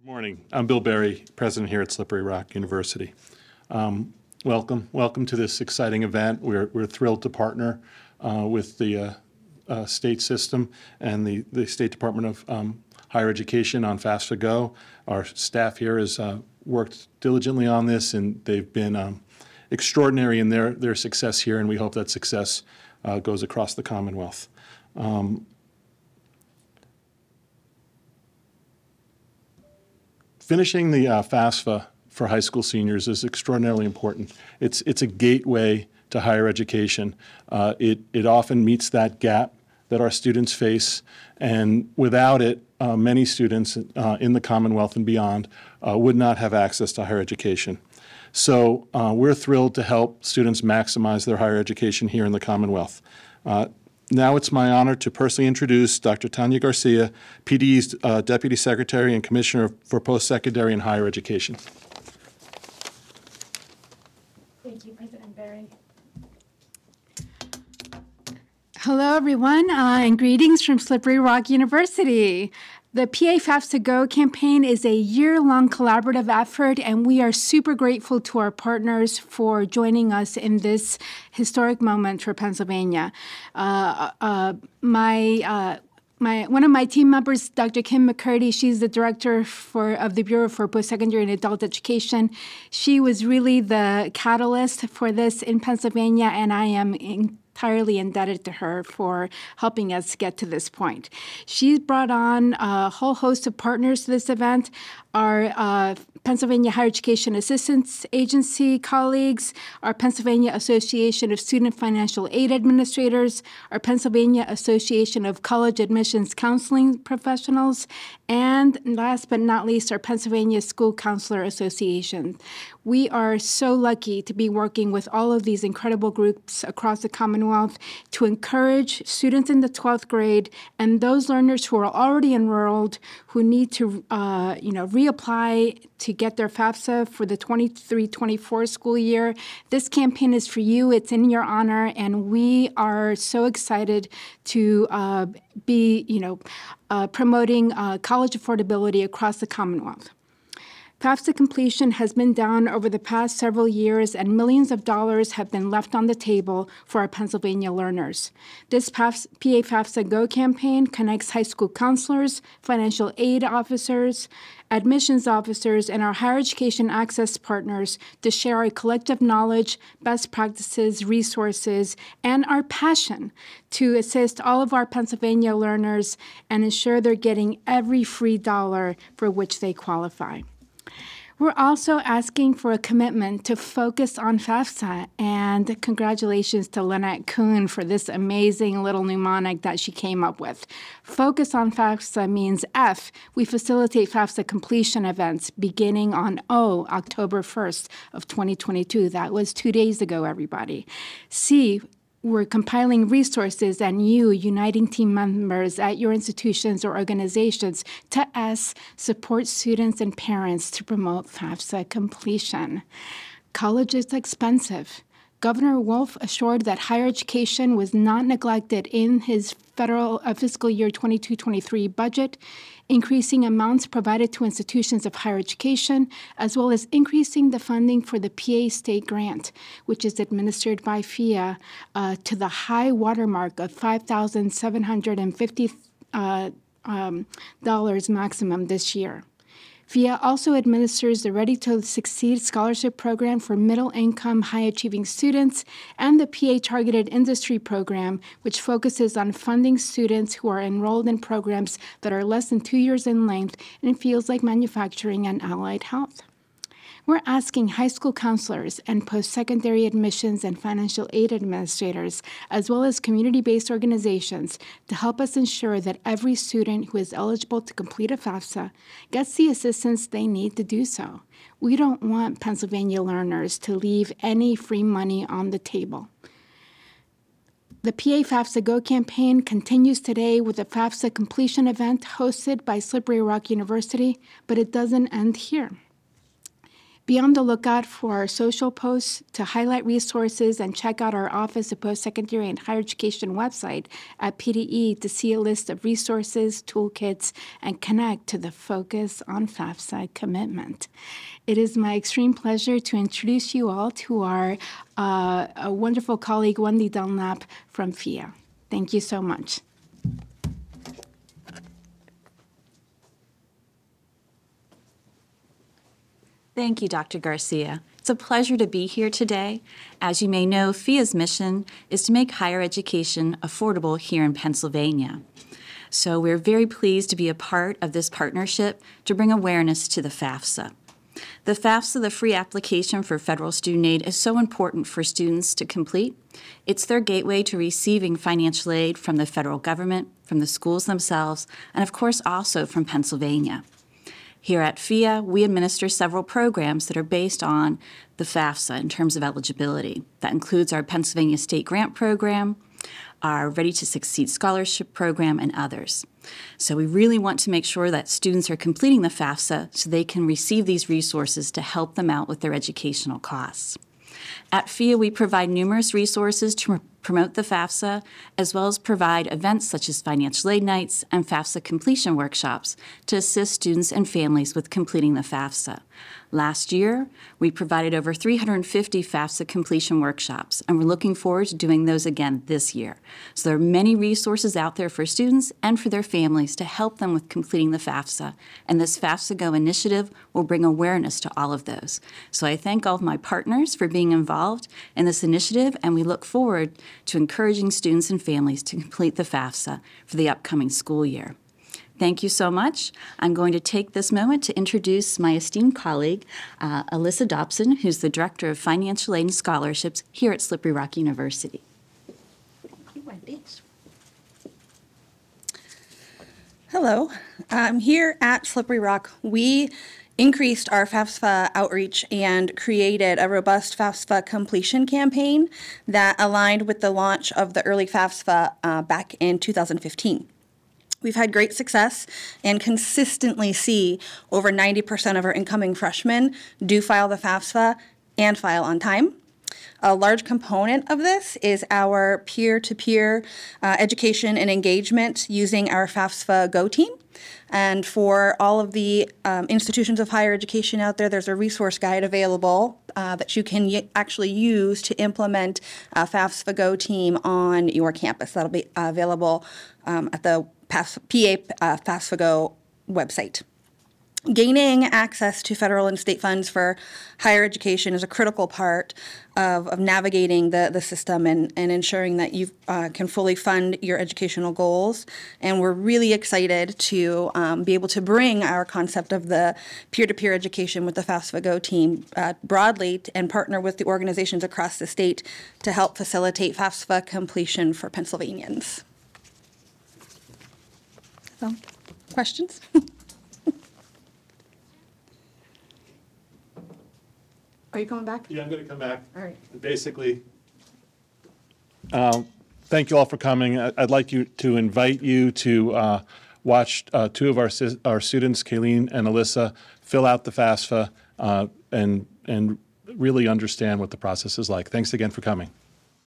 Good morning. I'm Bill Berry, president here at Slippery Rock University. Welcome to this exciting event. We're thrilled to partner with the state system and the State Department of Higher Education on FAFSA Go. Our staff here has worked diligently on this, and they've been extraordinary in their success here, and we hope that success goes across the Commonwealth. Finishing the FAFSA for high school seniors is extraordinarily important. It's a gateway to higher education. It often meets that gap that our students face, and without it, many students in the Commonwealth and beyond would not have access to higher education. So we're thrilled to help students maximize their higher education here in the Commonwealth. Now it's my honor to personally introduce Dr. Tanya Garcia, PDE's Deputy Secretary and Commissioner for Post-Secondary and Higher Education. Thank you, President Berry. Hello, everyone, and greetings from Slippery Rock University. The PA FAFSA Go campaign is a year-long collaborative effort, and we are super grateful to our partners for joining us in this historic moment for Pennsylvania. One of my team members, Dr. Kim McCurdy, she's the director of the Bureau for Post-Secondary and Adult Education. She was really the catalyst for this in Pennsylvania, and I am entirely indebted to her for helping us get to this point. She's brought on a whole host of partners to this event. Our Pennsylvania Higher Education Assistance Agency colleagues, our Pennsylvania Association of Student Financial Aid Administrators, our Pennsylvania Association of College Admissions Counseling Professionals, and last but not least, our Pennsylvania School Counselor Association. We are so lucky to be working with all of these incredible groups across the Commonwealth to encourage students in the 12th grade and those learners who are already enrolled who need to reapply to get their FAFSA for the 23-24 school year. This campaign is for you. It's in your honor, and we are so excited to be promoting college affordability across the Commonwealth. FAFSA completion has been down over the past several years, and millions of dollars have been left on the table for our Pennsylvania learners. This PA FAFSA Go campaign connects high school counselors, financial aid officers, admissions officers, and our higher education access partners to share our collective knowledge, best practices, resources, and our passion to assist all of our Pennsylvania learners and ensure they're getting every free dollar for which they qualify. We're also asking for a commitment to focus on FAFSA, and congratulations to Lynette Kuhn for this amazing little mnemonic that she came up with. Focus on FAFSA means F, we facilitate FAFSA completion events beginning on October 1st of 2022. That was 2 days ago, everybody. C, we're compiling resources and uniting team members at your institutions or organizations. To S, support students and parents to promote FAFSA completion. College is expensive. Governor Wolf assured that higher education was not neglected in his federal fiscal year 22-23 budget, increasing amounts provided to institutions of higher education, as well as increasing the funding for the PA State Grant, which is administered by FIA, to the high watermark of $5,750 maximum this year. FIA also administers the Ready to Succeed scholarship program for middle-income, high-achieving students and the PA Targeted Industry Program, which focuses on funding students who are enrolled in programs that are less than 2 years in length in fields like manufacturing and allied health. We're asking high school counselors and post-secondary admissions and financial aid administrators, as well as community-based organizations, to help us ensure that every student who is eligible to complete a FAFSA gets the assistance they need to do so. We don't want Pennsylvania learners to leave any free money on the table. The PA FAFSA Go campaign continues today with a FAFSA completion event hosted by Slippery Rock University, but it doesn't end here. Be on the lookout for our social posts to highlight resources and check out our Office of Post-Secondary and Higher Education website at PDE to see a list of resources, toolkits, and connect to the Focus on FAFSA commitment. It is my extreme pleasure to introduce you all to our a wonderful colleague, Wendy Dunlap from FIA. Thank you so much. Thank you, Dr. Garcia. It's a pleasure to be here today. As you may know, FIA's mission is to make higher education affordable here in Pennsylvania. So we're very pleased to be a part of this partnership to bring awareness to the FAFSA. The FAFSA, the free application for federal student aid, is so important for students to complete. It's their gateway to receiving financial aid from the federal government, from the schools themselves, and of course also from Pennsylvania. Here at FIA, we administer several programs that are based on the FAFSA in terms of eligibility. That includes our Pennsylvania State Grant Program, our Ready to Succeed Scholarship Program, and others. So we really want to make sure that students are completing the FAFSA so they can receive these resources to help them out with their educational costs. At FIA, we provide numerous resources to promote the FAFSA, as well as provide events such as financial aid nights and FAFSA completion workshops to assist students and families with completing the FAFSA. Last year, we provided over 350 FAFSA completion workshops, and we're looking forward to doing those again this year. So there are many resources out there for students and for their families to help them with completing the FAFSA, and this FAFSA Go initiative will bring awareness to all of those. So I thank all of my partners for being involved in this initiative, and we look forward to encouraging students and families to complete the FAFSA for the upcoming school year. Thank you so much. I'm going to take this moment to introduce my esteemed colleague, Alyssa Dobson, who's the Director of Financial Aid and Scholarships here at Slippery Rock University. Thank you, Wendy. Hello. Here at Slippery Rock, we increased our FAFSA outreach and created a robust FAFSA completion campaign that aligned with the launch of the early FAFSA back in 2015. We've had great success and consistently see over 90% of our incoming freshmen do file the FAFSA and file on time. A large component of this is our peer-to-peer education and engagement using our FAFSA Go team. And for all of the institutions of higher education out there, there's a resource guide available that you can actually use to implement a FAFSA Go team on your campus. That'll be available at the PA FAFSA Go website. Gaining access to federal and state funds for higher education is a critical part of navigating the system and ensuring that you can fully fund your educational goals. And we're really excited to be able to bring our concept of the peer-to-peer education with the FAFSA Go team broadly and partner with the organizations across the state to help facilitate FAFSA completion for Pennsylvanians. So, questions? Are you coming back? Yeah, I'm going to come back. All right. Basically, thank you all for coming. I'd like to invite you to watch two of our students, Kayleen and Alyssa, fill out the FAFSA and really understand what the process is like. Thanks again for coming.